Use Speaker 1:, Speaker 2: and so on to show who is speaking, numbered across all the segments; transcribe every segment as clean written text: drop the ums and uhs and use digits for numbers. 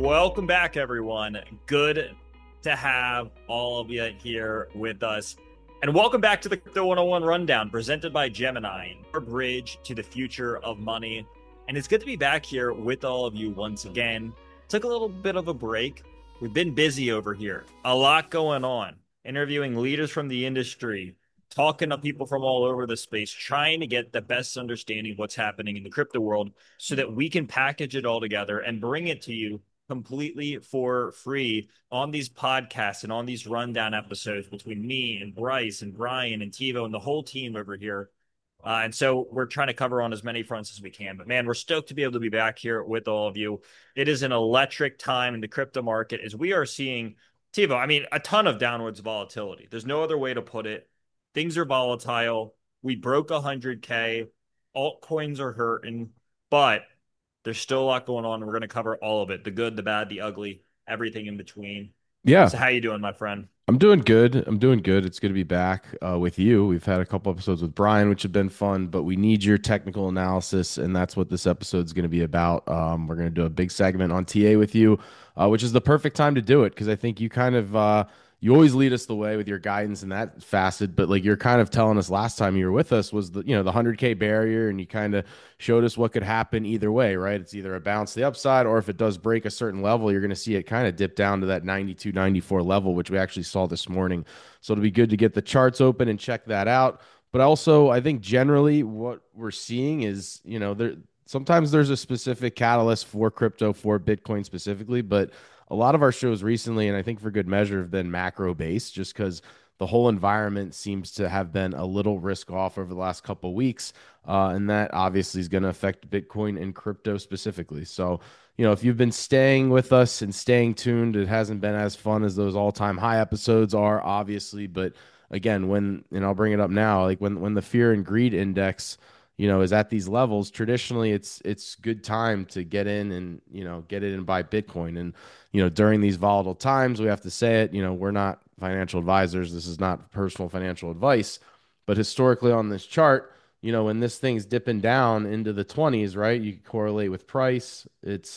Speaker 1: Welcome back, everyone. Good to have all of you here with us. And welcome back to the Crypto 101 Rundown presented by Gemini, our bridge to the future of money. And it's good to be back here with all of you once again. Took a little bit of a break. We've been busy over here, a lot going on, interviewing leaders from the industry, talking to people from all over the space, trying to get the best understanding of what's happening in the crypto world so that we can package it all together and bring it to you completely for free on these podcasts and on these rundown episodes between me and Bryce and Brian and Tivo and the whole team over here. And so we're trying to cover on as many fronts as we can. But man, we're stoked to be able to be back here with all of you. It is an electric time in the crypto market as we are seeing, Tivo, I mean, a ton of downwards volatility. There's no other way to put it. Things are volatile. We broke 100K. Altcoins are hurting, but there's still a lot going on. We're going to cover all of it, the good, the bad, the ugly, everything in between.
Speaker 2: Yeah,
Speaker 1: So how you doing, my friend?
Speaker 2: I'm doing good. I'm doing good. It's good to be back with you. We've had a couple episodes with Brian, which have been fun, but we need your technical analysis, and that's what this episode is going to be about. We're going to do a big segment on TA with you, which is the perfect time to do it because I think you kind of you always lead us the way with your guidance in that facet, but like you're kind of telling us last time you were with us was the 100K barrier, and you kind of showed us what could happen either way, right? It's either a bounce to the upside, or if it does break a certain level, you're going to see it kind of dip down to that 92, 94 level, which we actually saw this morning. So it'll be good to get the charts open and check that out. But also, I think generally what we're seeing is, sometimes there's a specific catalyst for crypto, for Bitcoin specifically, but a lot of our shows recently, and I think for good measure, have been macro based just because the whole environment seems to have been a little risk off over the last couple of weeks. And that obviously is going to affect Bitcoin and crypto specifically. So, if you've been staying with us and staying tuned, it hasn't been as fun as those all-time high episodes are, obviously. But again, and I'll bring it up now, like when the fear and greed index, is at these levels, traditionally it's good time to get in and, get in and buy Bitcoin. And, during these volatile times, we have to say it, we're not financial advisors. This is not personal financial advice. But historically on this chart, when this thing's dipping down into the 20s, right? You correlate with price.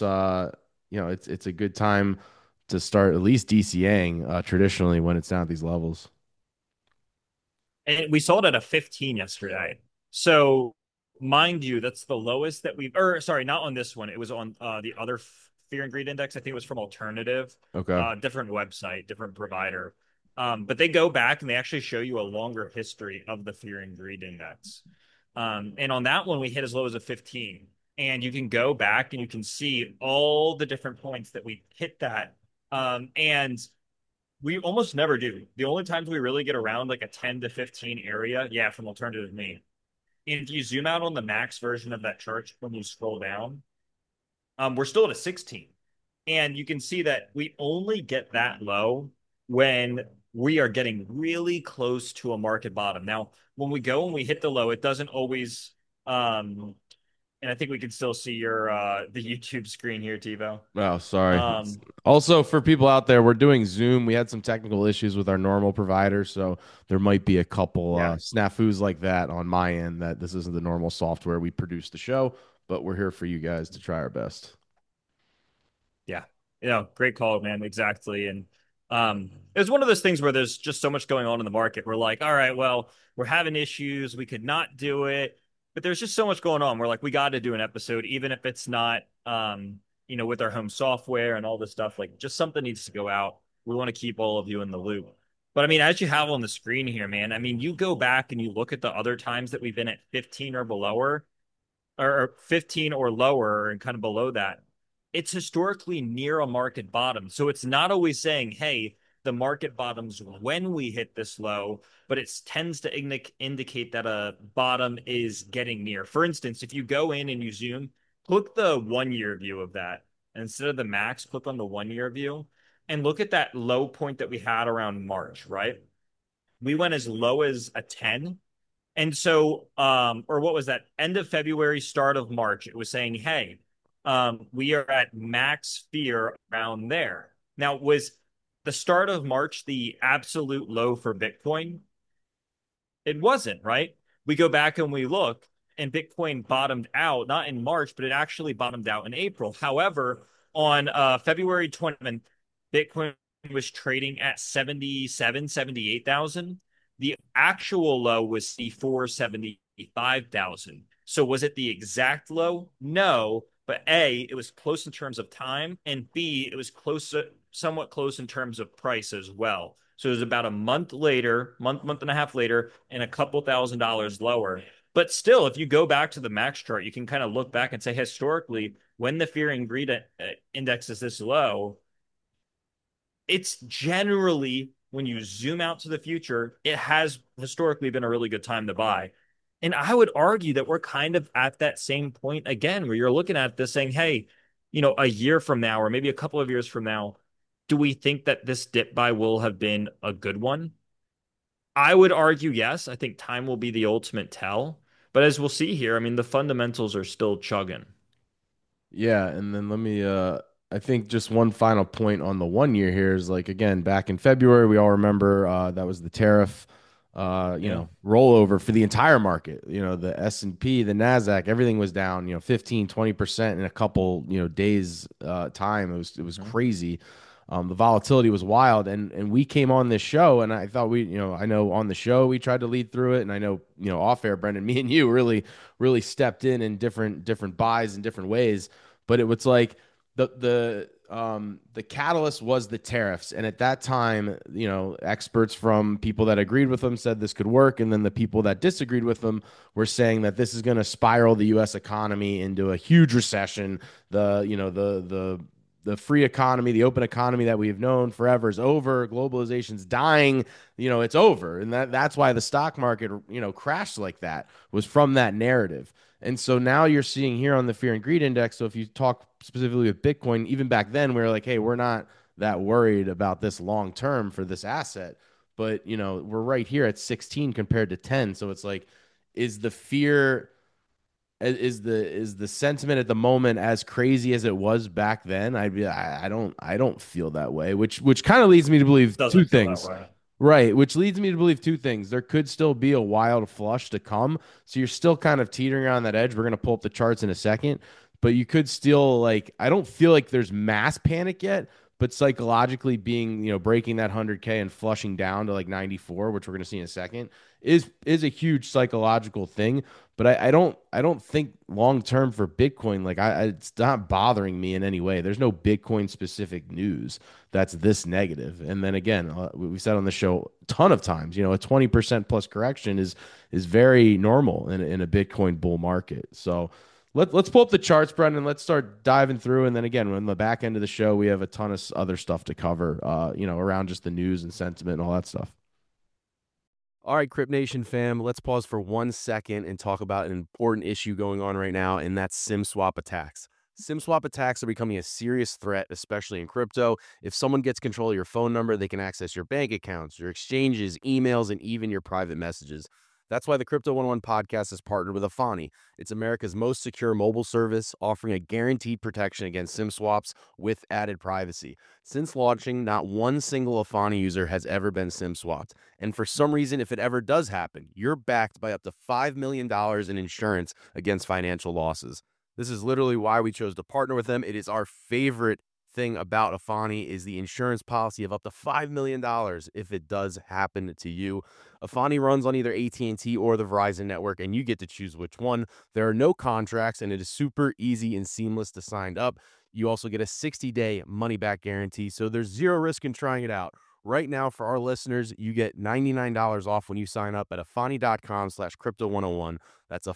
Speaker 2: It's a good time to start at least DCAing traditionally when it's down at these levels.
Speaker 1: And we sold at a 15 yesterday. So mind you, that's the lowest that we've, or sorry, not on this one. It was on the other fear and greed index. I think it was from Alternative,
Speaker 2: Okay.
Speaker 1: different website, different provider. But they go back and they actually show you a longer history of the fear and greed index. And on that one, we hit as low as a 15. And you can go back and you can see all the different points that we hit that. And we almost never do. The only times we really get around like a 10 to 15 area, yeah, from alternative mean. And if you zoom out on the max version of that chart when you scroll down, we're still at a 16. And you can see that we only get that low when we are getting really close to a market bottom. Now, when we go and we hit the low, it doesn't always and I think we can still see your the YouTube screen here, TiVo.
Speaker 2: Oh, sorry.
Speaker 1: Um,
Speaker 2: Also, for people out there, we're doing Zoom. We had some technical issues with our normal provider, so there might be a couple
Speaker 1: yeah,
Speaker 2: snafus like that on my end that this isn't the normal software we produce the show, but we're here for you guys to try our best.
Speaker 1: yeah. Great call, man. Exactly. And it was one of those things where there's just so much going on in the market. We're like, all right, well, we're having issues. We could not do it, but there's just so much going on. We're like, we got to do an episode, even if it's not, with our home software and all this stuff. Like, just something needs to go out. We want to keep all of you in the loop. But I mean, as you have on the screen here, man, I mean, you go back and you look at the other times that we've been at 15 or below, or 15 or lower and kind of below that, it's historically near a market bottom. So it's not always saying, hey, the market bottoms when we hit this low, but it tends to indicate that a bottom is getting near. For instance, if you go in and you zoom, click the 1 year view of that. And instead of the max, click on the 1 year view and look at that low point that we had around March, right? We went as low as a 10, and so, or what was that? End of February, start of March, it was saying, hey, we are at max fear around there. Now, was the start of March the absolute low for Bitcoin? It wasn't, right? We go back and we look, and Bitcoin bottomed out, not in March, but it actually bottomed out in April. However, on February 20th, when Bitcoin was trading at 77, 78,000, the actual low was 75,000. So was it the exact low? No, but A, it was close in terms of time, and B, it was close, somewhat close in terms of price as well. So it was about a month later, month and a half later, and a couple $1,000s lower. But still, if you go back to the max chart, you can kind of look back and say historically, when the fear and greed index is this low, it's generally, when you zoom out to the future, it has historically been a really good time to buy. And I would argue that we're kind of at that same point again, where you're looking at this saying, hey, a year from now, or maybe a couple of years from now, do we think that this dip buy will have been a good one? I would argue yes. I think time will be the ultimate tell. But as we'll see here, I mean, the fundamentals are still chugging.
Speaker 2: Yeah, and then let me I think just one final point on the 1 year here is like again, back in February, we all remember that was the tariff
Speaker 1: Yeah.
Speaker 2: rollover for the entire market. The S&P, the Nasdaq, everything was down, 15, 20% in a couple, days time. It was
Speaker 1: Mhm.
Speaker 2: crazy. The volatility was wild, and we came on this show, and I thought I know on the show we tried to lead through it, and I know, off air, Brendan, me and you really stepped in different buys in different ways, but it was like the catalyst was the tariffs, and at that time, experts from people that agreed with them said this could work, and then the people that disagreed with them were saying that this is going to spiral the U.S. economy into a huge recession. The free economy, the open economy that we've known forever is over. Globalization's dying. It's over, and that's why the stock market, crashed like that, was from that narrative. And so now you're seeing here on the fear and greed index. So if you talk specifically with Bitcoin, even back then we were like, hey, we're not that worried about this long term for this asset, but we're right here at 16 compared to 10. So it's like, is the fear is the sentiment at the moment as crazy as it was back then? I don't feel that way, which kind of leads me to believe two
Speaker 1: Doesn't feel that
Speaker 2: things.
Speaker 1: way.
Speaker 2: Right, which leads me to believe two things. There could still be a wild flush to come. So you're still kind of teetering on that edge. We're going to pull up the charts in a second, but you could still, like, I don't feel like there's mass panic yet, but psychologically being, breaking that 100K and flushing down to like 94, which we're going to see in a second, is a huge psychological thing. But I don't think long term for Bitcoin, like it's not bothering me in any way. There's no Bitcoin specific news that's this negative. And then again, we said on the show a ton of times, a 20% plus correction is very normal in a Bitcoin bull market. So let's pull up the charts, Brendan. Let's start diving through. And then again, on the back end of the show, we have a ton of other stuff to cover, around just the news and sentiment and all that stuff. All right, Crypt Nation fam, let's pause for 1 second and talk about an important issue going on right now, and that's SIM swap attacks. SIM swap attacks are becoming a serious threat, especially in crypto. If someone gets control of your phone number, they can access your bank accounts, your exchanges, emails, and even your private messages. That's why the Crypto 101 podcast has partnered with Afani. It's America's most secure mobile service, offering a guaranteed protection against SIM swaps with added privacy. Since launching, not one single Afani user has ever been SIM swapped. And for some reason, if it ever does happen, you're backed by up to $5 million in insurance against financial losses. This is literally why we chose to partner with them. It is our favorite thing about Afani is the insurance policy of up to $5 million if it does happen to you. Afani runs on either AT&T or the Verizon network, and you get to choose which one. There are no contracts, and it is super easy and seamless to sign up. You also get a 60-day money-back guarantee, so there's zero risk in trying it out. Right now, for our listeners, you get $99 off when you sign up at afani.com/crypto101. That's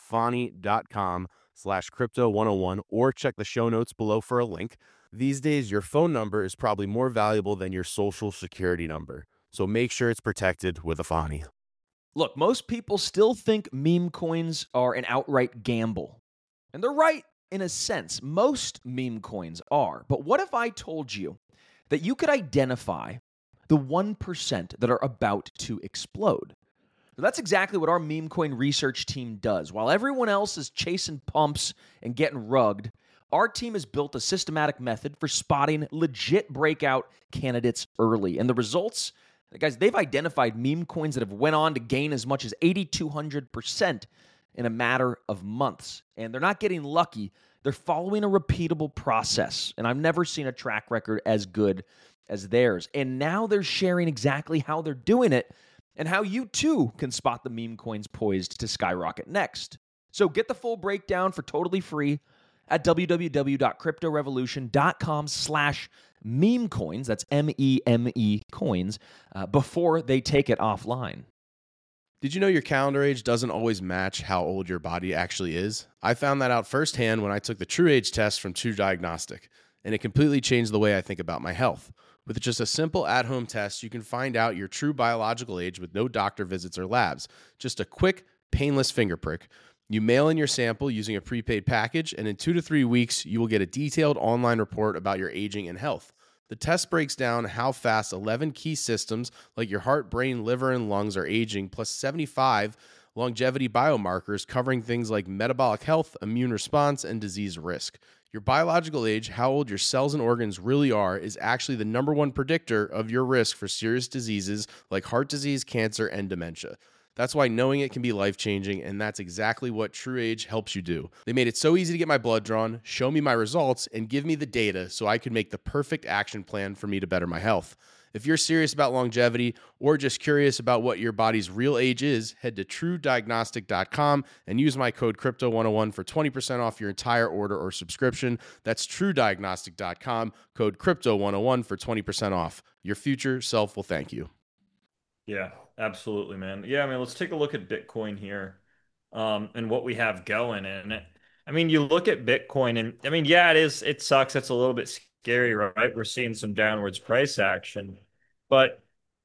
Speaker 2: afani.com/crypto101, or check the show notes below for a link. These days, your phone number is probably more valuable than your social security number. So make sure it's protected with Afani.
Speaker 3: Look, most people still think meme coins are an outright gamble. And they're right in a sense. Most meme coins are. But what if I told you that you could identify the 1% that are about to explode? So that's exactly what our meme coin research team does. While everyone else is chasing pumps and getting rugged, our team has built a systematic method for spotting legit breakout candidates early. And the results, guys, they've identified meme coins that have went on to gain as much as 8,200% in a matter of months. And they're not getting lucky. They're following a repeatable process, and I've never seen a track record as good as theirs. And now they're sharing exactly how they're doing it and how you too can spot the meme coins poised to skyrocket next. So get the full breakdown for totally free at www.cryptorevolution.com/meme coins. That's MEME coins before they take it offline.
Speaker 2: Did you know your calendar age doesn't always match how old your body actually is? I found that out firsthand when I took the True Age test from True Diagnostic, and it completely changed the way I think about my health. With just a simple at-home test, you can find out your true biological age with no doctor visits or labs. Just a quick, painless finger prick. You mail in your sample using a prepaid package, and in 2 to 3 weeks, you will get a detailed online report about your aging and health. The test breaks down how fast 11 key systems like your heart, brain, liver, and lungs are aging, plus 75 longevity biomarkers covering things like metabolic health, immune response, and disease risk. Your biological age, how old your cells and organs really are, is actually the number one predictor of your risk for serious diseases like heart disease, cancer, and dementia. That's why knowing it can be life-changing, and that's exactly what True Age helps you do. They made it so easy to get my blood drawn, show me my results, and give me the data so I could make the perfect action plan for me to better my health. If you're serious about longevity or just curious about what your body's real age is, head to truediagnostic.com and use my code Crypto101 for 20% off your entire order or subscription. That's truediagnostic.com, code Crypto101 for 20% off. Your future self will thank you.
Speaker 1: Yeah, absolutely, man. Yeah, I mean, let's take a look at Bitcoin here, and what we have going in it. I mean, you look at Bitcoin and I mean, yeah, it sucks. It's a little bit scary, right? We're seeing some downwards price action, but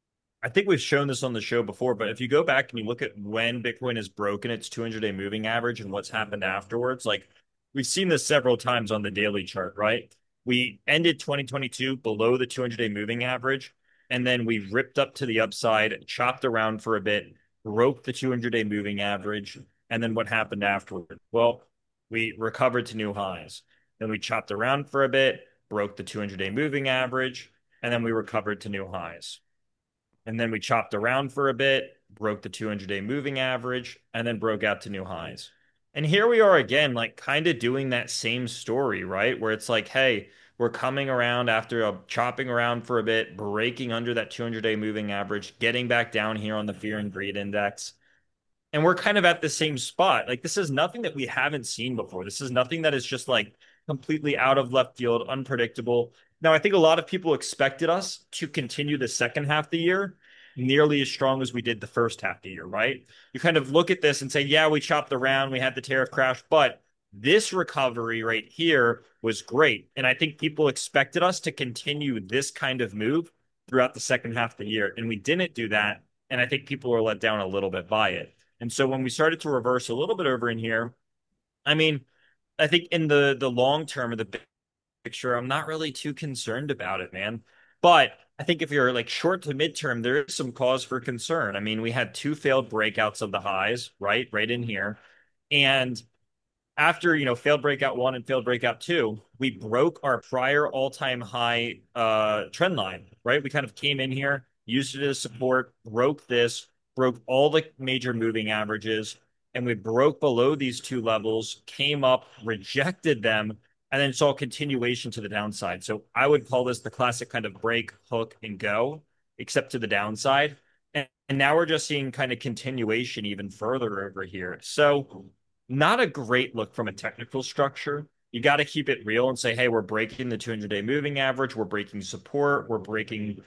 Speaker 1: I think we've shown this on the show before, but if you go back and you look at when Bitcoin has broken its 200-day moving average and what's happened afterwards, like we've seen this several times on the daily chart, right? We ended 2022 below the 200-day moving average, and then we ripped up to the upside, chopped around for a bit, broke the 200-day moving average, and then what happened afterward? Well, we recovered to new highs. Then we chopped around for a bit, broke the 200-day moving average, and then we recovered to new highs. And then we chopped around for a bit, broke the 200-day moving average, and then broke out to new highs. And here we are again, like kind of doing that same story, right? Where it's like, hey, we're coming around after chopping around for a bit, breaking under that 200-day moving average, getting back down here on the fear and greed index. And we're kind of at the same spot. Like, this is nothing that we haven't seen before. This is nothing that is just like completely out of left field, unpredictable. Now, I think a lot of people expected us to continue the second half of the year nearly as strong as we did the first half of the year, right? You kind of look at this and say, yeah, we chopped around, we had the tariff crash, but this recovery right here was great. And I think people expected us to continue this kind of move throughout the second half of the year. And we didn't do that. And I think people were let down a little bit by it. And so when we started to reverse a little bit over in here, I mean, I think in the long term of the picture, I'm not really too concerned about it, man. But I think if you're like short to midterm, there is some cause for concern. I mean, we had two failed breakouts of the highs, right? Right in here. And after, failed breakout one and failed breakout two, we broke our prior all-time high trend line, right? We kind of came in here, used it as support, broke this, broke all the major moving averages, and we broke below these two levels, came up, rejected them, and then saw continuation to the downside. So I would call this the classic kind of break, hook, and go, except to the downside. And now we're just seeing kind of continuation even further over here. So not a great look from a technical structure. You got to keep it real and say, hey, we're breaking the 200-day moving average. We're breaking support. We're breaking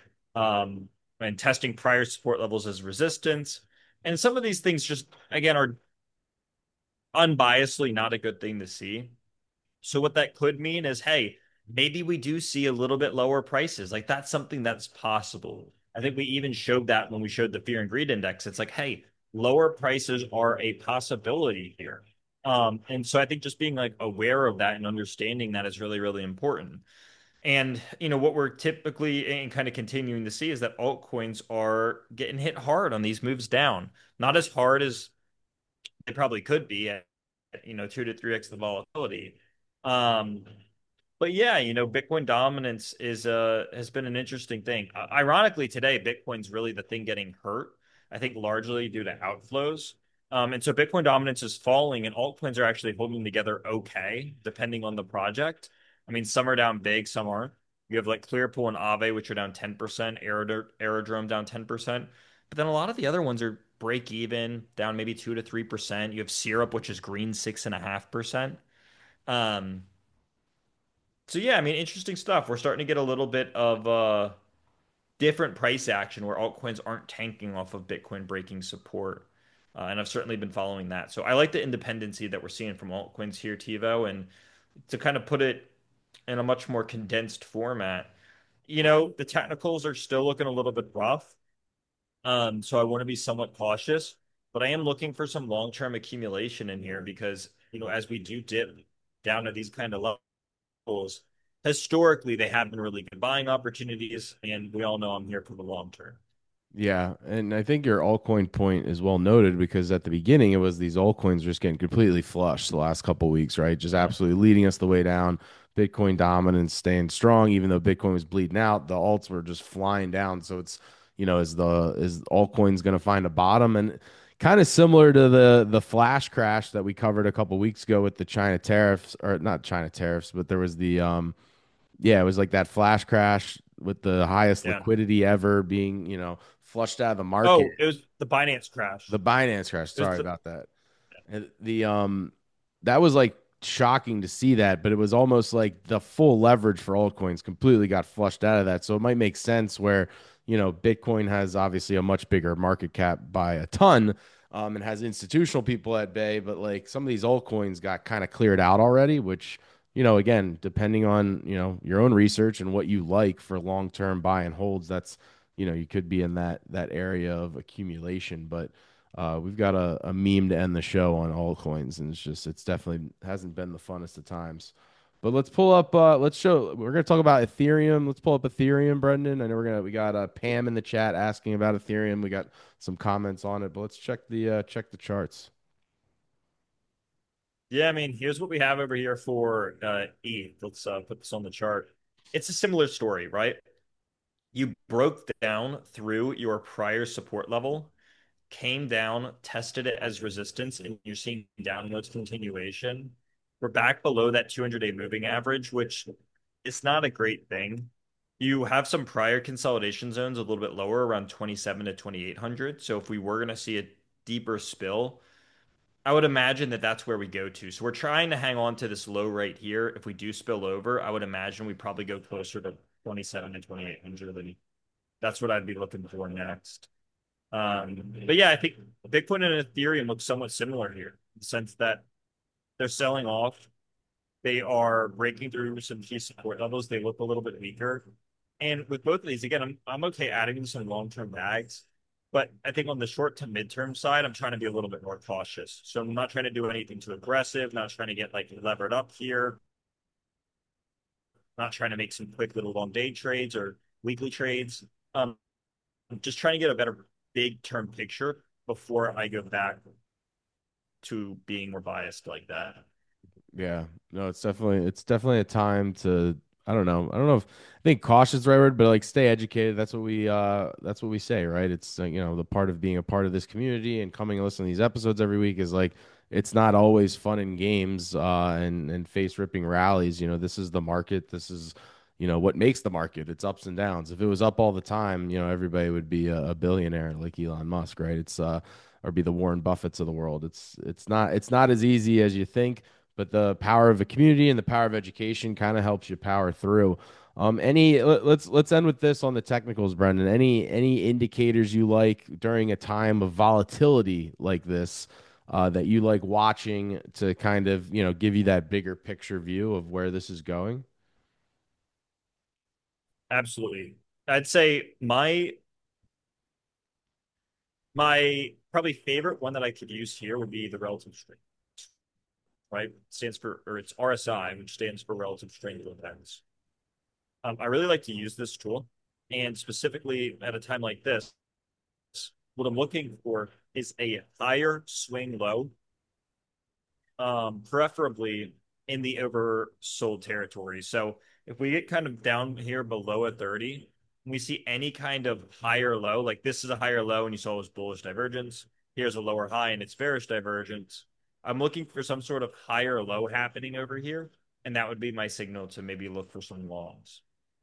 Speaker 1: and testing prior support levels as resistance. And some of these things just, again, are unbiasedly not a good thing to see. So what that could mean is, hey, maybe we do see a little bit lower prices. Like that's something that's possible. I think we even showed that when we showed the fear and greed index. It's like, hey, lower prices are a possibility here. And so I think just being like aware of that and understanding that is really, really important. And what we're typically and kind of continuing to see is that altcoins are getting hit hard on these moves down. Not as hard as they probably could be at 2 to 3x the volatility. Um, but yeah, Bitcoin dominance is has been an interesting thing. Ironically, today Bitcoin's really the thing getting hurt. I think largely due to outflows. And so Bitcoin dominance is falling, and altcoins are actually holding together okay, depending on the project. I mean, some are down big, some aren't. You have like Clearpool and Aave, which are down 10%, Aerodrome down 10%. But then a lot of the other ones are break even, down maybe 2 to 3%. You have Syrup, which is green 6.5%. Um, so yeah, I mean, interesting stuff. We're starting to get a little bit of different price action where altcoins aren't tanking off of Bitcoin breaking support. And I've certainly been following that. So I like the independency that we're seeing from altcoins here, TiVo, and to kind of put it in a much more condensed format. The technicals are still looking a little bit rough. So I want to be somewhat cautious, but I am looking for some long-term accumulation in here because, as we do dip down to these kind of levels, historically they have been really good buying opportunities, and we all know I'm here for the long term.
Speaker 2: Yeah, and I think your altcoin point is well noted because at the beginning it was these altcoins just getting completely flushed the last couple of weeks, right? Just absolutely leading us the way down. Bitcoin dominance staying strong, even though Bitcoin was bleeding out, the alts were just flying down. So it's, is altcoins going to find a bottom? And kind of similar to the flash crash that we covered a couple of weeks ago with the China tariffs, or not China tariffs, but there was the yeah, it was like that flash crash with the highest
Speaker 1: Yeah.
Speaker 2: liquidity ever being, flushed out of the market.
Speaker 1: Oh, it was the Binance crash.
Speaker 2: The Binance crash.
Speaker 1: It was
Speaker 2: Sorry
Speaker 1: the
Speaker 2: about that. And that was like shocking to see that, but it was almost like the full leverage for altcoins completely got flushed out of that. So it might make sense where, Bitcoin has obviously a much bigger market cap by a ton, and has institutional people at bay, but like some of these altcoins got kind of cleared out already, which, again, depending on, your own research and what you like for long-term buy and holds, that's, you could be in that area of accumulation, but we've got a meme to end the show on altcoins, and it's definitely hasn't been the funnest of times. But let's pull up. We're gonna talk about Ethereum. Let's pull up Ethereum, Brendan. I know we got Pam in the chat asking about Ethereum. We got some comments on it, but let's check the charts.
Speaker 1: Yeah, I mean, here's what we have over here for ETH. Let's put this on the chart. It's a similar story, right? You broke down through your prior support level, came down, tested it as resistance, and you're seeing downwards continuation. We're back below that 200-day moving average, which is not a great thing. You have some prior consolidation zones a little bit lower, around 27 to 2800. So if we were going to see a deeper spill, I would imagine that that's where we go to. So we're trying to hang on to this low right here. If we do spill over, I would imagine we probably go closer to 27 to 2800. And that's what I'd be looking for next. But yeah, I think Bitcoin and Ethereum look somewhat similar here in the sense that they're selling off. They are breaking through some key support levels. They look a little bit weaker. And with both of these, again, I'm okay adding in some long-term bags. But I think on the short to midterm side, I'm trying to be a little bit more cautious. So I'm not trying to do anything too aggressive, not trying to get like levered up here, not trying to make some quick little long day trades or weekly trades. I'm just trying to get a better big term picture before I go back to being more biased like that.
Speaker 2: Yeah, no, it's definitely a time to I don't know. I don't know if I think cautious is the right word, but like stay educated. That's what we say, right? It's the part of being a part of this community and coming and listening to these episodes every week is like it's not always fun and games and face ripping rallies. This is the market. This is what makes the market. It's ups and downs. If it was up all the time, everybody would be a billionaire like Elon Musk, right? It's or be the Warren Buffetts of the world. It's not as easy as you think, but the power of a community and the power of education kind of helps you power through. Let's end with this on the technicals, Brendan. Any indicators you like during a time of volatility like this that you like watching to kind of give you that bigger picture view of where this is going?
Speaker 1: Absolutely. I'd say my probably favorite one that I could use here would be the relative strength, right? It stands for, or it's RSI, which stands for relative strength index. I really like to use this tool, and specifically at a time like this, what I'm looking for is a higher swing low, preferably in the oversold territory. So if we get kind of down here below a 30, and we see any kind of higher low, like this is a higher low, and you saw this bullish divergence. here's a lower high and it's bearish divergence. I'm looking for some sort of higher low happening over here, and that would be my signal to maybe look for some longs.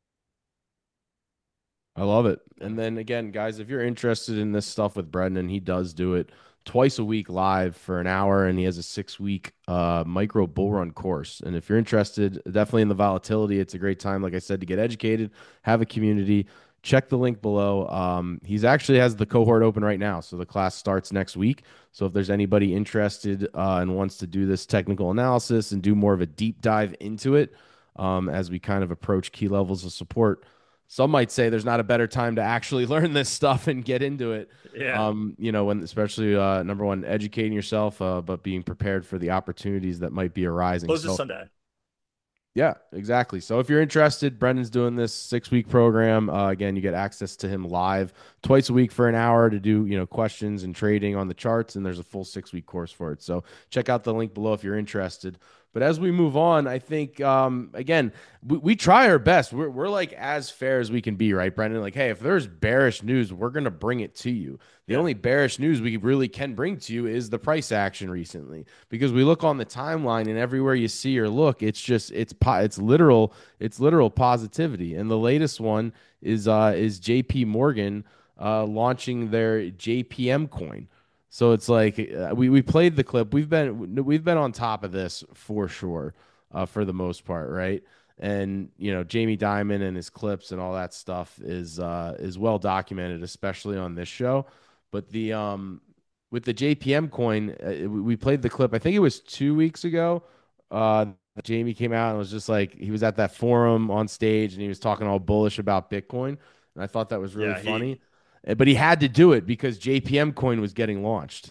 Speaker 2: I love it. And then again, guys, if you're interested in this stuff with Brendan, he does do it twice a week live for an hour, and he has a 6 week micro bull run course. And if you're interested, definitely in the volatility, it's a great time, like I said, to get educated, have a community. Check the link below. He's actually has the cohort open right now, so the class starts next week. So if there's anybody interested and wants to do this technical analysis and do more of a deep dive into it, as we kind of approach key levels of support, some might say there's not a better time to actually learn this stuff and get into it.
Speaker 1: Yeah.
Speaker 2: When especially number one, educating yourself, but being prepared for the opportunities that might be arising.
Speaker 1: Closes Sunday.
Speaker 2: Yeah, exactly. So if you're interested, Brendan's doing this 6 week program. Again, you get access to him live twice a week for an hour to do, questions and trading on the charts. And there's a full 6 week course for it. So check out the link below if you're interested. But as we move on, I think, again, we try our best. We're like as fair as we can be, right, Brendan? Like, hey, if there's bearish news, we're going to bring it to you. The only bearish news we really can bring to you is the price action recently, because we look on the timeline and everywhere you see or look, it's literal positivity. And the latest one is JP Morgan launching their JPM coin. So it's like we played the clip. We've been on top of this for sure, for the most part, right? And Jamie Dimon and his clips and all that stuff is well documented, especially on this show. But the with the JPM coin, we played the clip. I think it was 2 weeks ago. Jamie came out and was just like, he was at that forum on stage and he was talking all bullish about Bitcoin, and I thought that was really funny. But he had to do it because JPM coin was getting launched.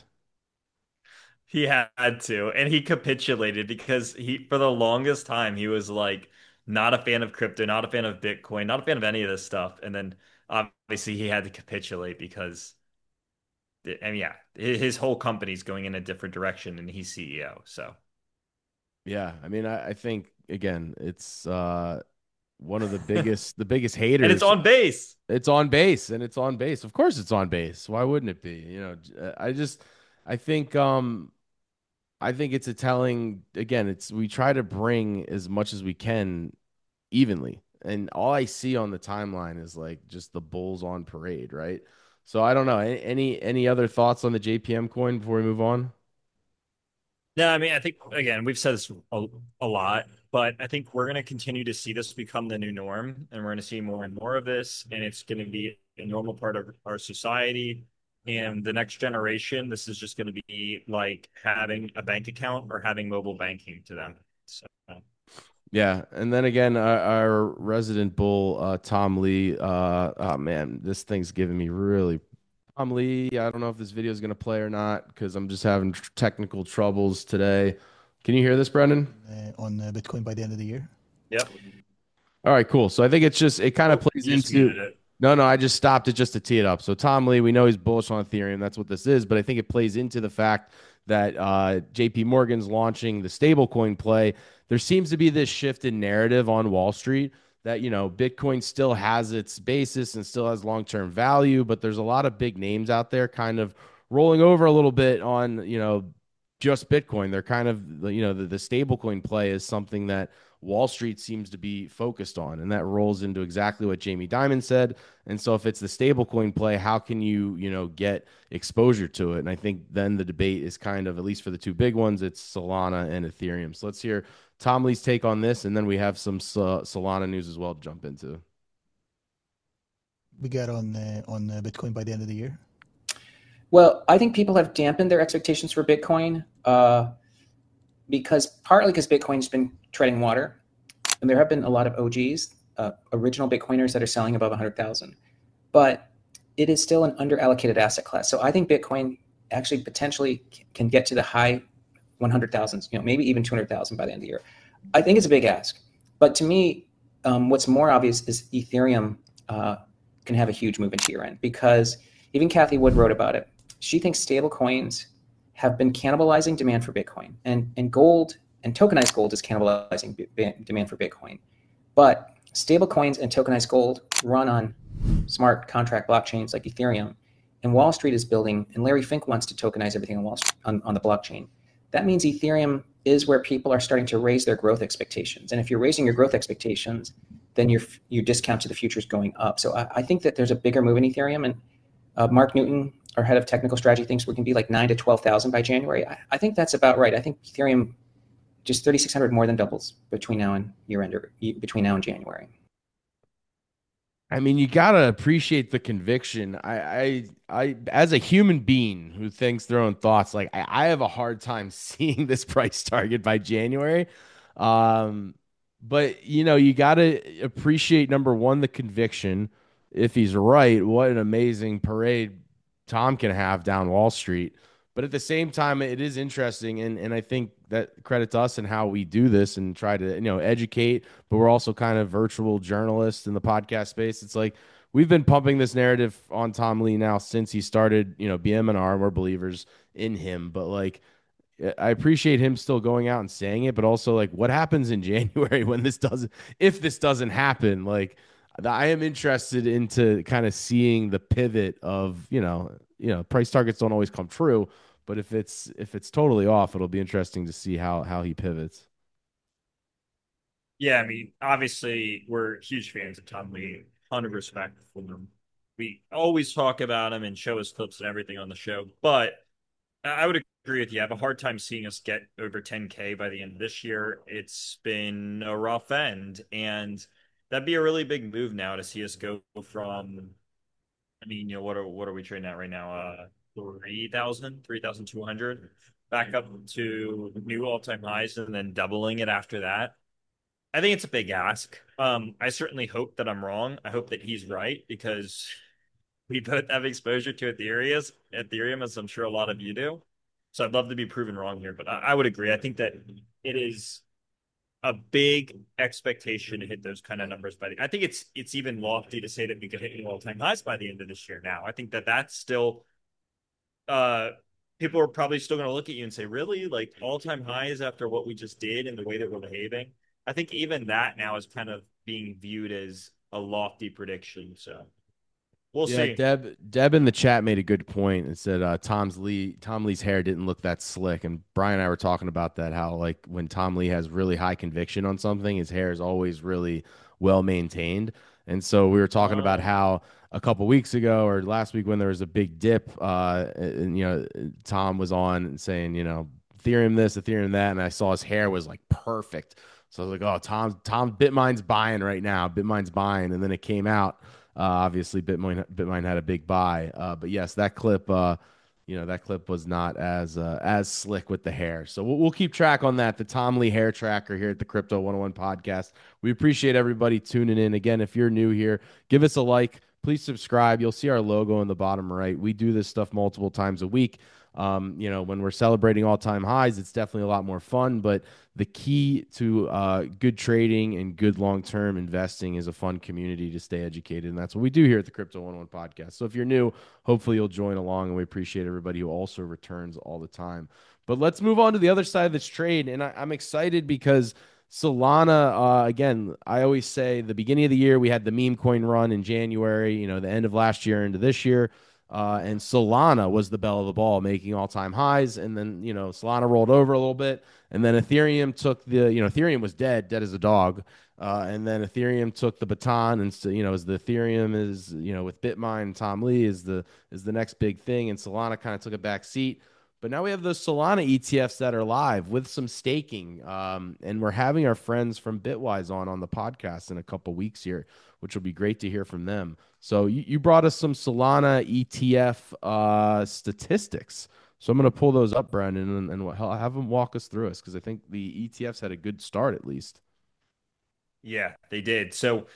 Speaker 1: He had to, and he capitulated because for the longest time, he was like, not a fan of crypto, not a fan of Bitcoin, not a fan of any of this stuff. And then obviously he had to capitulate because, and yeah, his whole company's going in a different direction and he's CEO. So,
Speaker 2: yeah, I mean, I think, again, it's one of the biggest haters.
Speaker 1: And it's on base.
Speaker 2: It's on base, and it's on base. Of course it's on base. Why wouldn't it be? I think it's a telling, again, we try to bring as much as we can evenly. And all I see on the timeline is like just the bulls on parade, right? So I don't know. Any other thoughts on the JPM coin before we move on?
Speaker 1: No, I mean, I think, again, we've said this a lot, but I think we're going to continue to see this become the new norm, and we're going to see more and more of this, and it's going to be a normal part of our society. And the next generation, this is just going to be like having a bank account or having mobile banking to them. So,
Speaker 2: yeah, and then again, our resident bull, Tom Lee. Oh man, this thing's giving me really. Tom Lee, I don't know if this video is going to play or not because I'm just having technical troubles today. Can you hear this, Brendan?
Speaker 4: On Bitcoin by the end of the year.
Speaker 1: Yep.
Speaker 2: All right, cool. So I think it kind of plays into. No, I just stopped it just to tee it up. So Tom Lee, we know he's bullish on Ethereum. That's what this is. But I think it plays into the fact that JP Morgan's launching the stablecoin play. There seems to be this shift in narrative on Wall Street that, Bitcoin still has its basis and still has long-term value, but there's a lot of big names out there kind of rolling over a little bit on, just Bitcoin. They're kind of, the stablecoin play is something that Wall Street seems to be focused on, and that rolls into exactly what Jamie Dimon said. And so if it's the stablecoin play, how can you, get exposure to it? And I think then the debate is kind of, at least for the two big ones, it's Solana and Ethereum. So let's hear Tom Lee's take on this, and then we have some Solana news as well to jump into.
Speaker 4: We got on Bitcoin by the end of the year.
Speaker 5: Well, I think people have dampened their expectations for Bitcoin partly because Bitcoin's been treading water, and there have been a lot of OGs, original Bitcoiners that are selling above 100,000, but it is still an underallocated asset class. So I think Bitcoin actually potentially can get to the high 100,000s, maybe even 200,000 by the end of the year. I think it's a big ask, but to me, what's more obvious is Ethereum can have a huge move into year end, because even Cathie Wood wrote about it. She thinks stable coins have been cannibalizing demand for Bitcoin, and gold and tokenized gold is cannibalizing demand for Bitcoin. But stable coins and tokenized gold run on smart contract blockchains like Ethereum, and Wall Street is building, and Larry Fink wants to tokenize everything on Wall Street, on the blockchain. That means Ethereum is where people are starting to raise their growth expectations. And if you're raising your growth expectations, then your discount to the future is going up. So I think that there's a bigger move in Ethereum. And Mark Newton, our head of technical strategy, thinks we can be like 9 to 12,000 by January. I think that's about right. I think Ethereum just 3,600 more than doubles between now and year end, or between now and January.
Speaker 2: I mean, you gotta appreciate the conviction. As a human being who thinks their own thoughts, like I have a hard time seeing this price target by January. Um, but you gotta appreciate number one, the conviction. If he's right, what an amazing parade Tom can have down Wall Street. But at the same time, it is interesting, and I think that credit to us and how we do this and try to educate, but we're also kind of virtual journalists in the podcast space. It's like we've been pumping this narrative on Tom Lee now since he started, BMNR, and we're believers in him. But like, I appreciate him still going out and saying it, but also like, what happens in January when if this doesn't happen? Like, I am interested into kind of seeing the pivot of, price targets don't always come true, but if it's totally off, it'll be interesting to see how he pivots.
Speaker 1: Yeah, I mean, obviously, we're huge fans of Tom Lee, ton of respect for him. We always talk about him and show his clips and everything on the show, but I would agree with you. I have a hard time seeing us get over 10K by the end of this year. It's been a rough end, and that'd be a really big move now to see us go from, I mean, what are we trading at right now? 3,200 back up to new all-time highs and then doubling it after that. I think it's a big ask. I certainly hope that I'm wrong. I hope that he's right because we both have exposure to Ethereum, as I'm sure a lot of you do. So I'd love to be proven wrong here, but I would agree. I think that it is a big expectation to hit those kind of numbers by the. I think it's even lofty to say that we could hit new all-time highs by the end of this year. Now, I think that that's still. Uh, People are probably still going to look at you and say, "Really, like all-time highs after what we just did and the way that we're behaving." I think even that now is kind of being viewed as a lofty prediction. So we'll
Speaker 2: Yeah,
Speaker 1: see.
Speaker 2: Deb in the chat made a good point and said Tom Lee's hair didn't look that slick. And Brian and I were talking about that, how like when Tom Lee has really high conviction on something, his hair is always really well maintained. And so we were talking about
Speaker 1: Um,
Speaker 2: how a couple weeks ago or last week when there was a big dip, and Tom was on and saying, Ethereum this, Ethereum that, and I saw his hair was like perfect. So I was like, oh, Tom Bitmine's buying right now. Bitmine's buying, and then it came out. Obviously, Bitmine had a big buy, but yes, that clip was not as slick with the hair. So we'll keep track on that. The Tom Lee hair tracker here at the Crypto 101 podcast. We appreciate everybody tuning in. Again, if you're new here, give us a like. Please subscribe. You'll see our logo in the bottom right. We do this stuff multiple times a week. When we're celebrating all-time highs, it's definitely a lot more fun. But the key to good trading and good long-term investing is a fun community to stay educated, and that's what we do here at the Crypto 101 podcast. So if you're new, hopefully you'll join along, and we appreciate everybody who also returns all the time. But let's move on to the other side of this trade, and I'm excited because Solana, again, I always say the beginning of the year we had the meme coin run in January, the end of last year into this year. And Solana was the belle of the ball, making all-time highs. And then, Solana rolled over a little bit. And then Ethereum took Ethereum was dead as a dog. And then Ethereum took the baton. And so, as the Ethereum is, with Bitmine and Tom Lee is the next big thing. And Solana kind of took a back seat. But now we have those Solana ETFs that are live with some staking. And we're having our friends from Bitwise on the podcast in a couple weeks here, which will be great to hear from them. So you brought us some Solana ETF statistics. So I'm going to pull those up, Brandon, and have them walk us through us because I think the ETFs had a good start at least.
Speaker 1: Yeah, they did. So,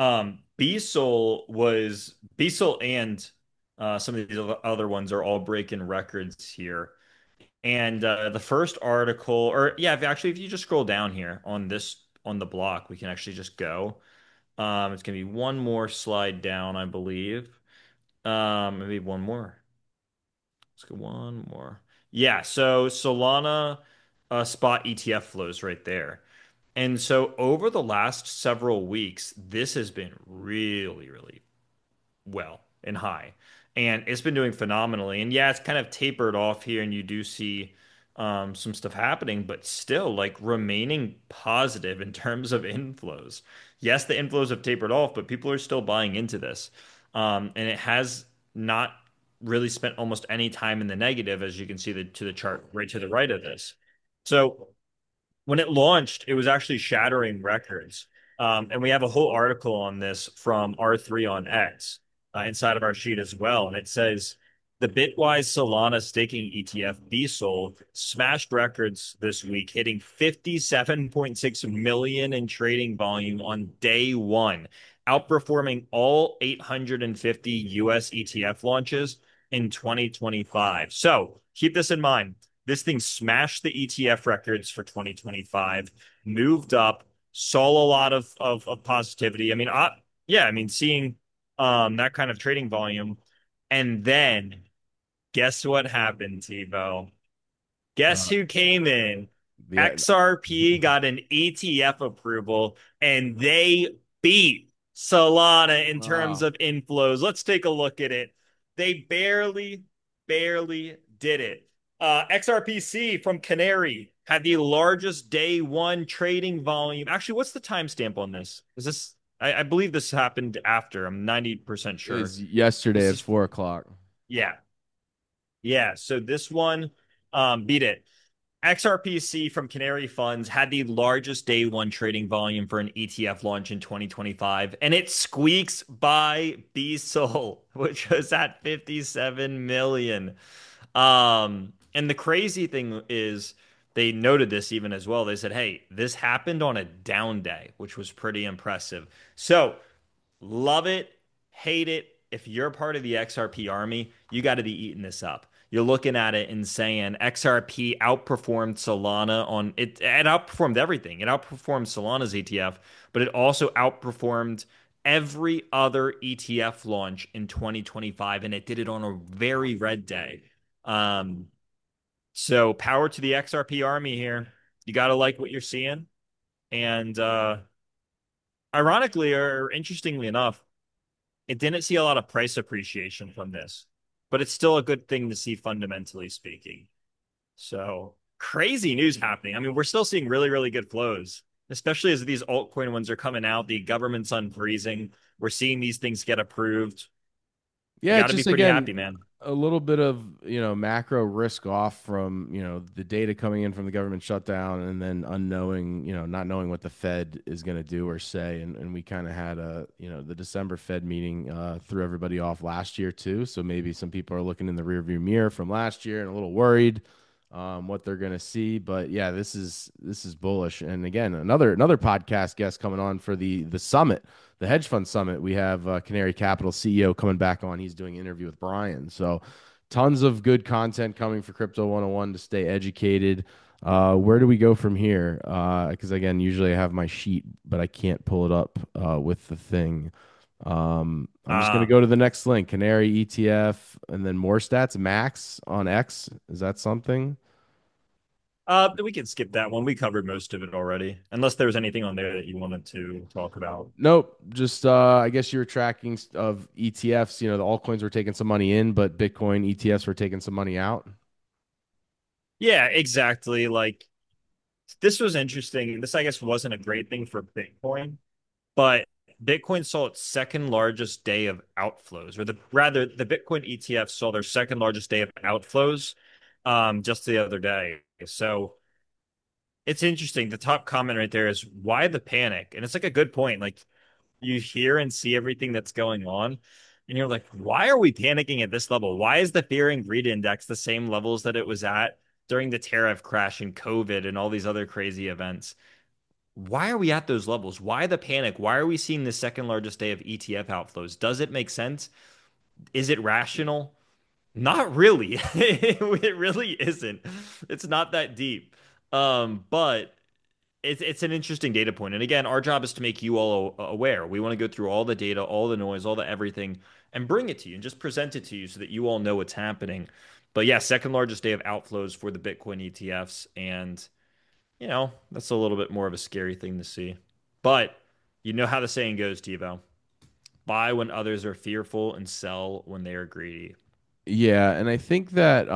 Speaker 1: Beasol and some of these other ones are all breaking records here. And the first article, or yeah, if you just scroll down here on the block, we can actually just go. It's gonna be one more slide down, I believe. Maybe one more. Let's go one more. Yeah, so Solana spot ETF flows right there. And so over the last several weeks, this has been really, really well and high. and it's been doing phenomenally. And yeah, it's kind of tapered off here, and you do see some stuff happening, but still like remaining positive in terms of inflows. Yes, the inflows have tapered off, but people are still buying into this, and it has not really spent almost any time in the negative, as you can see to the chart right to the right of this. So when it launched, it was actually shattering records. And we have a whole article on this from R3 on X inside of our sheet as well. And it says the Bitwise Solana staking ETF BSOL smashed records this week, hitting 57.6 million in trading volume on day one, outperforming all 850 US ETF launches in 2025. So keep this in mind. This thing smashed the ETF records for 2025, moved up, saw a lot of positivity. I mean, yeah, I mean, seeing that kind of trading volume, and then guess what happened, TiVo? Guess
Speaker 2: Uh,
Speaker 1: who came in?
Speaker 2: yeah.
Speaker 1: XRP got an ETF approval, and they beat Solana in terms
Speaker 2: Wow.
Speaker 1: of inflows. Let's take a look at it. They barely did it. XRPC from Canary had the largest day one trading volume. Actually, what's the timestamp on this? Is this? I believe this happened after. I'm 90%
Speaker 2: It
Speaker 1: sure.
Speaker 2: was yesterday
Speaker 1: This
Speaker 2: at
Speaker 1: is
Speaker 2: 4 o'clock.
Speaker 1: yeah, yeah. So this one beat it. XRPC from Canary Funds had the largest day one trading volume for an ETF launch in 2025, and it squeaks by BSOL, which was at 57 million. And the crazy thing is, they noted this even as well. They said, hey, this happened on a down day, which was pretty impressive. So love it, hate it. If you're part of the XRP army, you got to be eating this up. You're looking at it and saying XRP outperformed Solana on it. It outperformed everything. It outperformed Solana's ETF, but it also outperformed every other ETF launch in 2025, and it did it on a very red day. Um, so power to the XRP army here. You got to like what you're seeing, and ironically or interestingly enough, it didn't see a lot of price appreciation from this, but it's still a good thing to see fundamentally speaking. So crazy news happening. I mean, we're still seeing really good flows, especially as these altcoin ones are coming out. The government's unfreezing. We're seeing these things get approved. You
Speaker 2: Yeah,
Speaker 1: got to be
Speaker 2: just
Speaker 1: pretty
Speaker 2: again
Speaker 1: happy, man.
Speaker 2: a little bit of macro risk off from the data coming in from the government shutdown, and then unknowing not knowing what the Fed is going to do or say, and we kind of had a the December Fed meeting threw everybody off last year too, so maybe some people are looking in the rearview mirror from last year and a little worried what they're going to see. But yeah, this is bullish. And again, another podcast guest coming on for the summit, the hedge fund summit. We have Canary Capital CEO coming back on. He's doing an interview with Brian. So tons of good content coming for Crypto 101 to stay educated. Where do we go from here? Because again, usually I have my sheet, but I can't pull it up with the thing. I'm just gonna
Speaker 1: Uh,
Speaker 2: go to the next link, Canary ETF, and then more stats. Max on X. Is that something?
Speaker 1: we can skip that one. We covered most of it already, unless there was anything on there that you wanted to talk about.
Speaker 2: Nope. Just I guess you were tracking of ETFs. The altcoins were taking some money in, but Bitcoin ETFs were taking some money out.
Speaker 1: Yeah, exactly. Like this was interesting. This, I guess, wasn't a great thing for Bitcoin, but Bitcoin saw its second largest day of outflows, or the Bitcoin ETF saw their second largest day of outflows just the other day. So it's interesting. The top comment right there is why the panic? And it's like a good point. Like you hear and see everything that's going on, and you're like, why are we panicking at this level? Why is the fear and greed index the same levels that it was at during the tariff crash and COVID and all these other crazy events? Why are we at those levels? Why the panic? Why are we seeing the second largest day of ETF outflows? Does it make sense? Is it rational? Not really. It really isn't. It's not that deep. But it's an interesting data point. And again, our job is to make you all aware. We want to go through all the data, all the noise, all the everything, and bring it to you and just present it to you so that you all know what's happening. But yeah, second largest day of outflows for the Bitcoin ETFs. And that's a little bit more of a scary thing to see. But you know how the saying goes, TiVo. buy when others are fearful and sell when they are greedy.
Speaker 2: Yeah, and I think that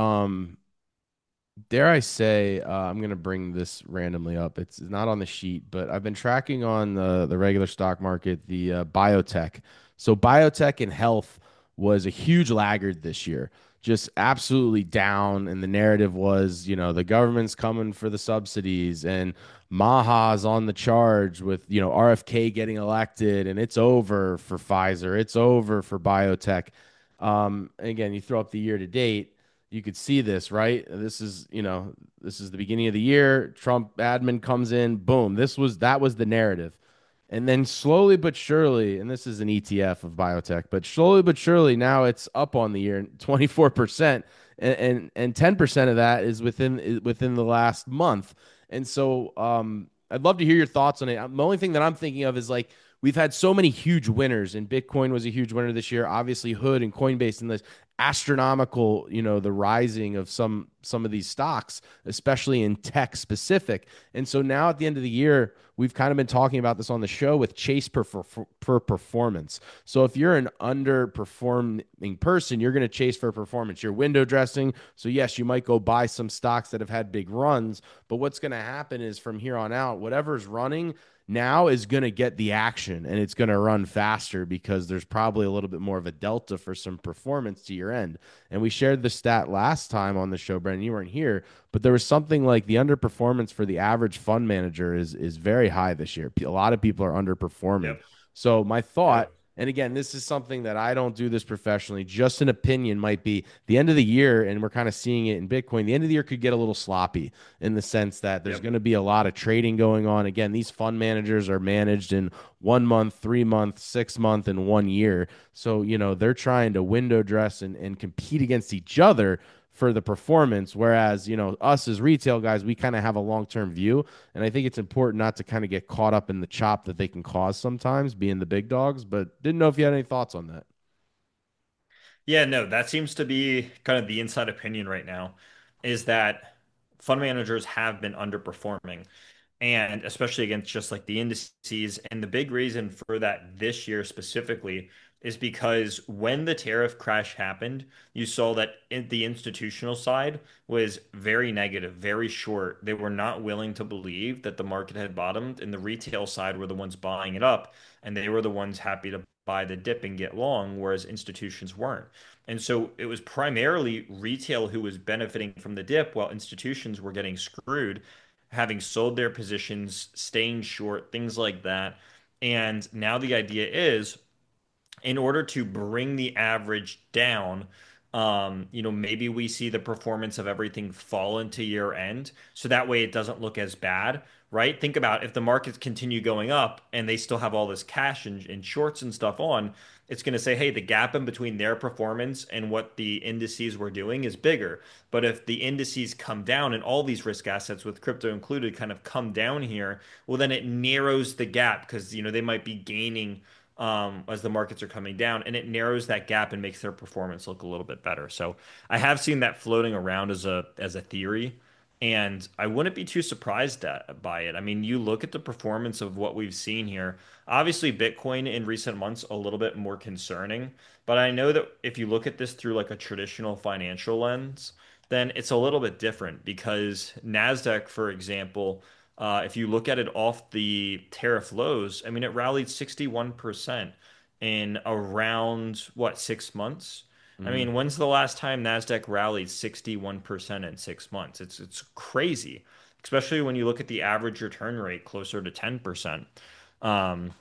Speaker 2: dare I say, I'm going to bring this randomly up. It's not on the sheet, but I've been tracking on the regular stock market the biotech. So biotech and health was a huge laggard this year, just absolutely down. And the narrative was, the government's coming for the subsidies, and Maha's on the charge with, RFK getting elected, and it's over for Pfizer, it's over for biotech. Again, you throw up the year to date, you could see this, right? This is the beginning of the year. Trump admin comes in, boom. That was the narrative. And then slowly but surely, and this is an ETF of biotech, but slowly but surely now it's up on the year 24%, and 10% of that is within the last month. And so I'd love to hear your thoughts on it. The only thing that I'm thinking of is like we've had so many huge winners, and Bitcoin was a huge winner this year. Obviously, Hood and Coinbase and this astronomical, the rising of some of these stocks, especially in tech specific. And so now at the end of the year, we've kind of been talking about this on the show with chase per performance. So if you're an underperforming person, you're going to chase for performance. You're window dressing. So yes, you might go buy some stocks that have had big runs, but what's going to happen is from here on out, whatever's running now is going to get the action, and it's going to run faster because there's probably a little bit more of a delta for some performance to your end. And we shared the stat last time on the show, Brendan, you weren't here, but there was something like the underperformance for the average fund manager is very high this year. A lot of people are underperforming.
Speaker 1: Yep.
Speaker 2: So my thought,
Speaker 1: Yep.
Speaker 2: and again, this is something that I don't do this professionally, just an opinion, might be the end of the year, and we're kind of seeing it in Bitcoin. The end of the year could get a little sloppy in the sense that there's
Speaker 1: Yep.
Speaker 2: going to be a lot of trading going on. Again, these fund managers are managed in 1 month, 3 month, 6 month, and 1 year. So, they're trying to window dress and compete against each other for the performance. Whereas, us as retail guys, we kind of have a long-term view. And I think it's important not to kind of get caught up in the chop that they can cause sometimes being the big dogs, but didn't know if you had any thoughts on that.
Speaker 1: Yeah, no, that seems to be kind of the inside opinion right now, is that fund managers have been underperforming, and especially against just like the indices. And the big reason for that this year specifically is because when the tariff crash happened, you saw that the institutional side was very negative, very short. They were not willing to believe that the market had bottomed, and the retail side were the ones buying it up, and they were the ones happy to buy the dip and get long, whereas institutions weren't. And so it was primarily retail who was benefiting from the dip, while institutions were getting screwed, having sold their positions, staying short, things like that. And now the idea is, in order to bring the average down, maybe we see the performance of everything fall into year end. So that way it doesn't look as bad, right? Think about if the markets continue going up and they still have all this cash and shorts and stuff on, it's going to say, hey, the gap in between their performance and what the indices were doing is bigger. But if the indices come down and all these risk assets, with crypto included, kind of come down here, well, then it narrows the gap because, they might be gaining as the markets are coming down, and it narrows that gap and makes their performance look a little bit better. So I have seen that floating around as a theory, and I wouldn't be too surprised by it. I mean, you look at the performance of what we've seen here. Obviously, Bitcoin in recent months a little bit more concerning, but I know that if you look at this through like a traditional financial lens, then it's a little bit different because Nasdaq, for example, if you look at it off the tariff lows, I mean, it rallied 61% in around what, 6 months? I
Speaker 2: Mhm.
Speaker 1: mean, when's the last time Nasdaq rallied 61% in 6 months? It's crazy, especially when you look at the average return rate closer to 10%. Um,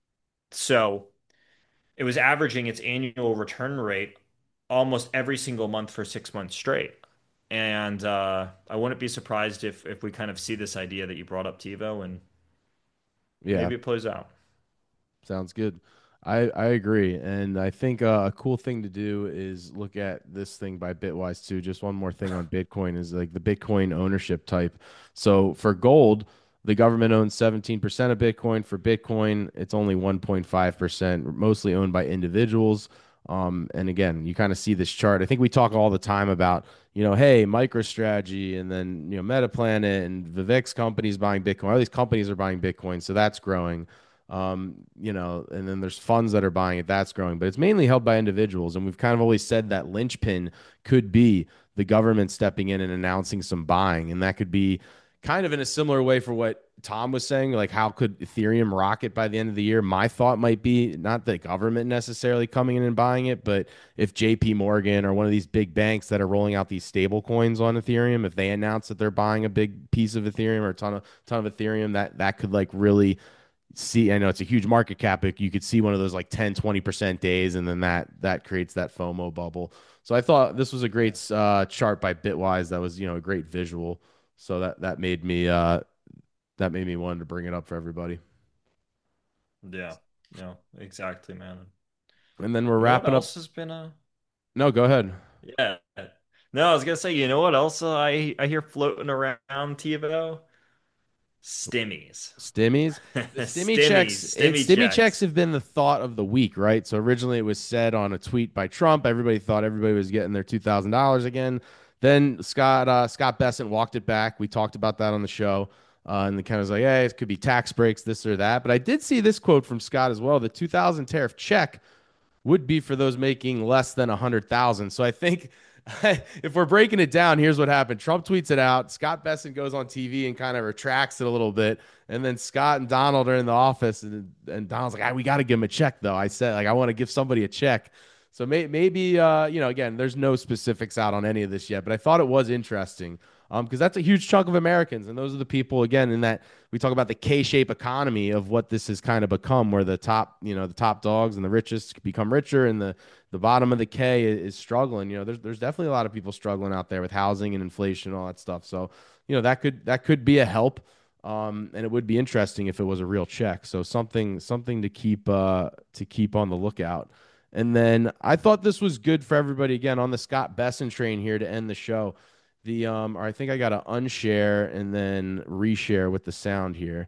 Speaker 1: so it was averaging its annual return rate almost every single month for 6 months straight. And I wouldn't be surprised if we kind of see this idea that you brought up, TiVo, and
Speaker 2: Yeah.
Speaker 1: maybe it plays out.
Speaker 2: Sounds good. I agree. And I think a cool thing to do is look at this thing by Bitwise too. Just one more thing on Bitcoin is like the Bitcoin ownership type. So for gold, the government owns 17% of Bitcoin. For Bitcoin, it's only 1.5%, mostly owned by individuals. And again, you kind of see this chart. I think we talk all the time about, hey, MicroStrategy and then, Metaplanet and Vivek's companies buying Bitcoin. All these companies are buying Bitcoin. So that's growing. And then there's funds that are buying it. That's growing, but it's mainly held by individuals. And we've kind of always said that linchpin could be the government stepping in and announcing some buying. And that could be kind of in a similar way for what Tom was saying, like how could Ethereum rocket by the end of the year? My thought might be not the government necessarily coming in and buying it, but if JP Morgan or one of these big banks that are rolling out these stable coins on Ethereum, if they announce that they're buying a big piece of Ethereum or a ton of Ethereum, that could like really see, I know it's a huge market cap, but you could see one of those like 10-20% days, and then that creates that FOMO bubble. So I thought this was a great chart by Bitwise. That was, a great visual. So that made me want to bring it up for everybody.
Speaker 1: Yeah, no, exactly, man.
Speaker 2: And then we're
Speaker 1: You know
Speaker 2: wrapping
Speaker 1: what
Speaker 2: up.
Speaker 1: else has been
Speaker 2: No, go ahead.
Speaker 1: yeah. No, I was gonna say, you know what else I hear floating around, TiVo? Stimmies.
Speaker 2: Stimmies. The
Speaker 1: Stimmy
Speaker 2: stimmy checks
Speaker 1: checks.
Speaker 2: have been the thought of the week, right? So originally it was said on a tweet by Trump. Everybody thought everybody was getting their $2,000 again. Then Scott Bessent walked it back. We talked about that on the show. And the kind of was like, hey, it could be tax breaks, this or that. But I did see this quote from Scott as well. The 2,000 tariff check would be for those making less than 100,000. So I think if we're breaking it down, here's what happened. Trump tweets it out. Scott Bessent goes on TV and kind of retracts it a little bit. And then Scott and Donald are in the office, and Donald's like, we got to give him a check, though. I said, like, I want to give somebody a check. So maybe, again, there's no specifics out on any of this yet, but I thought it was interesting because that's a huge chunk of Americans. And those are the people, again, in that we talk about the K-shape economy of what this has kind of become, where the top dogs and the richest become richer, and the bottom of the K is struggling. There's definitely a lot of people struggling out there with housing and inflation and all that stuff. So, that could be a help. And it would be interesting if it was a real check. So something to keep on the lookout. And then I thought this was good for everybody, again, on the Scott Bessent train here to end the show. Or I think I got to unshare and then reshare with the sound here.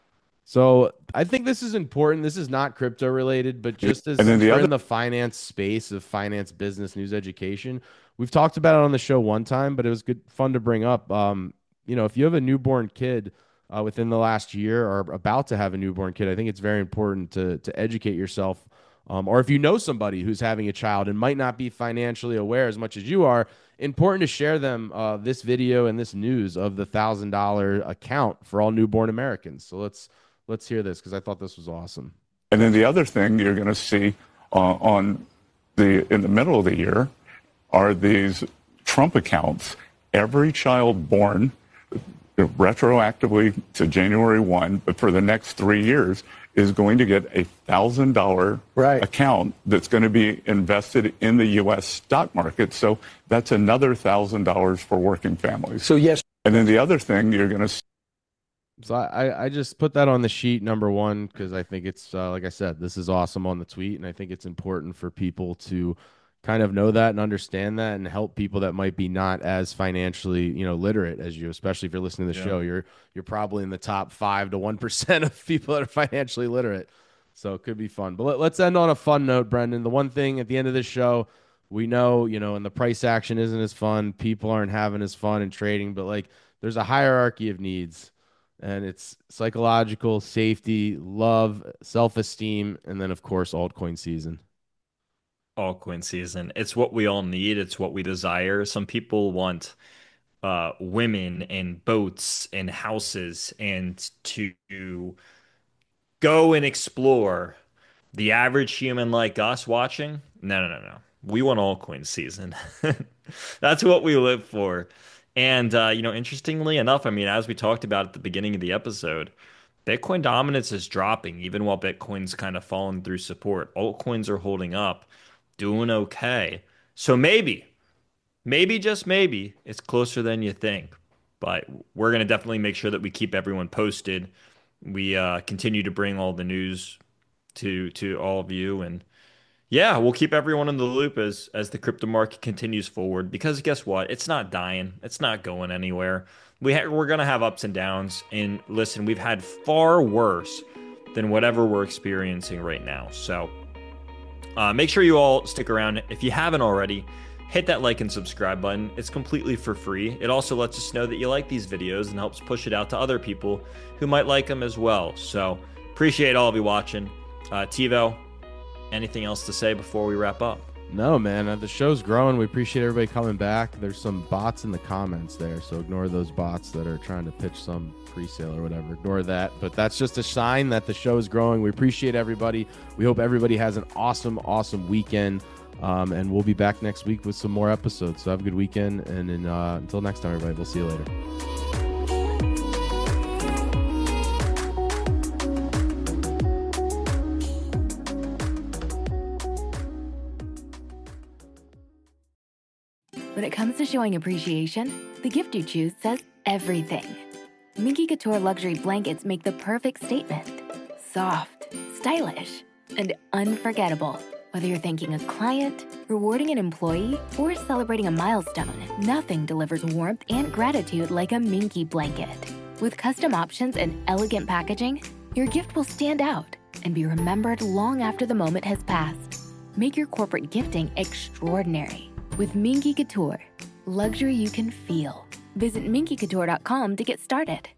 Speaker 2: So I think this is important. This is not crypto related, but just as we're in the finance space of finance, business, news, education, we've talked about it on the show one time, but it was fun to bring up. If you have a newborn kid within the last year or about to have a newborn kid, I think it's very important to educate yourself. Or if you know somebody who's having a child and might not be financially aware as much as you are, important to share them this video and this news of the $1,000 account for all newborn Americans. So let's hear this because I thought this was awesome.
Speaker 6: And then the other thing you're going to see in the middle of the year are these Trump accounts. Every child born retroactively to January 1, but for the next 3 years, is going to get a $1,000 account that's going to be invested in the U.S. stock market. So that's another $1,000 for working families.
Speaker 7: So yes.
Speaker 6: And then the other thing you're going to.
Speaker 2: So I just put that on the sheet, number one, because I think it's, like I said, this is awesome on the tweet. And I think it's important for people to kind of know that and understand that and help people that might be not as financially, literate as you, especially if you're listening to the show. You're probably in the top 5 to 1% of people that are financially literate. So it could be fun. But let's end on a fun note, Brendan. The one thing at the end of this show, we know, and the price action isn't as fun. People aren't having as fun in trading, but like there's a hierarchy of needs. And it's psychological, safety, love, self-esteem, and then, of course, altcoin season.
Speaker 1: Altcoin season. It's what we all need. It's what we desire. Some people want women and boats and houses and to go and explore. The average human like us watching, no. We want altcoin season. That's what we live for. And interestingly enough, I mean, as we talked about at the beginning of the episode, Bitcoin dominance is dropping, even while Bitcoin's kind of falling through support. Altcoins are holding up, doing okay. So maybe, just maybe, it's closer than you think. But we're going to definitely make sure that we keep everyone posted. We continue to bring all the news to all of you, and yeah, we'll keep everyone in the loop as the crypto market continues forward. Because guess what? It's not dying. It's not going anywhere. We're gonna have ups and downs. And listen, we've had far worse than whatever we're experiencing right now. So make sure you all stick around. If you haven't already, hit that like and subscribe button. It's completely for free. It also lets us know that you like these videos and helps push it out to other people who might like them as well. So Appreciate all of you watching. TiVo, anything else to say before we wrap up?
Speaker 2: No, man. The show's growing. We appreciate everybody coming back. There's some bots in the comments there, so ignore those bots that are trying to pitch some pre-sale or whatever. Ignore that. But that's just a sign that the show is growing. We appreciate everybody. We hope everybody has an awesome, awesome weekend. And we'll be back next week with some more episodes. So have a good weekend. And until next time, everybody, we'll see you later.
Speaker 7: When it comes to showing appreciation, the gift you choose says everything. Minky Couture luxury blankets make the perfect statement. Soft, stylish, and unforgettable. Whether you're thanking a client, rewarding an employee, or celebrating a milestone, nothing delivers warmth and gratitude like a Minky blanket. With custom options and elegant packaging, your gift will stand out and be remembered long after the moment has passed. Make your corporate gifting extraordinary with Minky Couture, luxury you can feel. Visit minkycouture.com to get started.